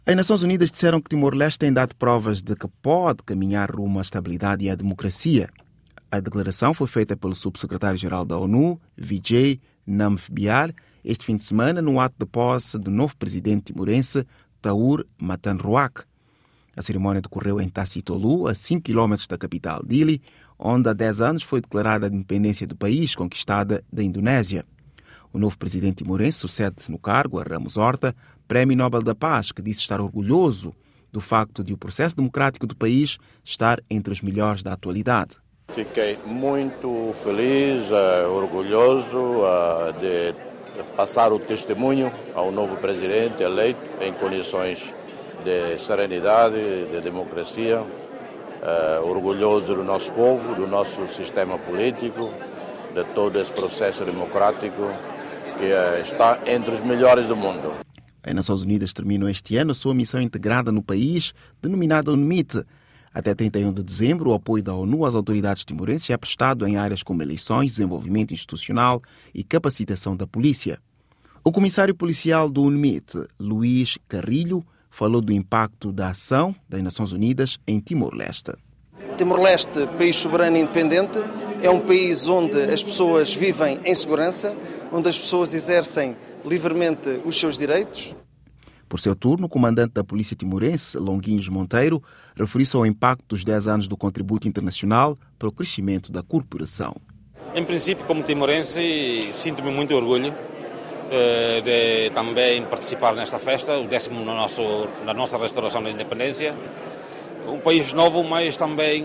As Nações Unidas disseram que Timor-Leste tem dado provas de que pode caminhar rumo à estabilidade e à democracia. A declaração foi feita pelo subsecretário-geral da ONU, Vijay Nambiar, este fim de semana no ato de posse do novo presidente timorense, Taur Matanruak. A cerimónia decorreu em Tassitolu, a 5 km da capital Dili, onde há 10 anos foi declarada a independência do país, conquistada da Indonésia. O novo presidente timorense sucede no cargo a Ramos Horta, Prémio Nobel da Paz, que disse estar orgulhoso do facto de o processo democrático do país estar entre os melhores da atualidade. Fiquei muito feliz, orgulhoso de passar o testemunho ao novo presidente eleito em condições de serenidade, de democracia, orgulhoso do nosso povo, do nosso sistema político, de todo esse processo democrático que está entre os melhores do mundo. As Nações Unidas terminam este ano a sua missão integrada no país, denominada UNMIT. Até 31 de dezembro, o apoio da ONU às autoridades timorenses é prestado em áreas como eleições, desenvolvimento institucional e capacitação da polícia. O comissário policial do UNMIT, Luís Carrilho, falou do impacto da ação das Nações Unidas em Timor-Leste. Timor-Leste, país soberano e independente, é um país onde as pessoas vivem em segurança, onde as pessoas exercem livremente os seus direitos. Por seu turno, o comandante da Polícia Timorense, Longuinhos Monteiro, referiu-se ao impacto dos 10 anos do contributo internacional para o crescimento da corporação. Em princípio, como timorense, sinto-me muito orgulho de também participar nesta festa, o 10º na nossa restauração da independência. Um país novo, mas também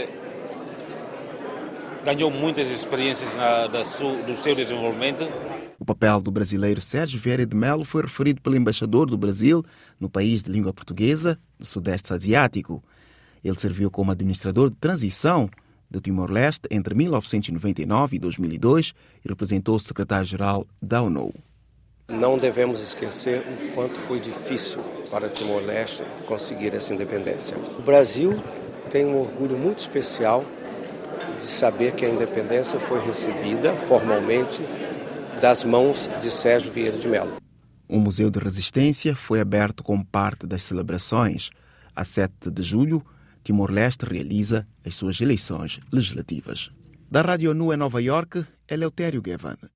ganhou muitas experiências do seu desenvolvimento. O papel do brasileiro Sérgio Vieira de Mello foi referido pelo embaixador do Brasil no país de língua portuguesa, no Sudeste Asiático. Ele serviu como administrador de transição do Timor-Leste entre 1999 e 2002 e representou o secretário-geral da ONU. Não devemos esquecer o quanto foi difícil para Timor-Leste conseguir essa independência. O Brasil tem um orgulho muito especial de saber que a independência foi recebida formalmente das mãos de Sérgio Vieira de Mello. O Museu de Resistência foi aberto como parte das celebrações. A 7 de julho, Timor-Leste realiza as suas eleições legislativas. Da Rádio ONU em Nova Iorque, Eleutério Gavan.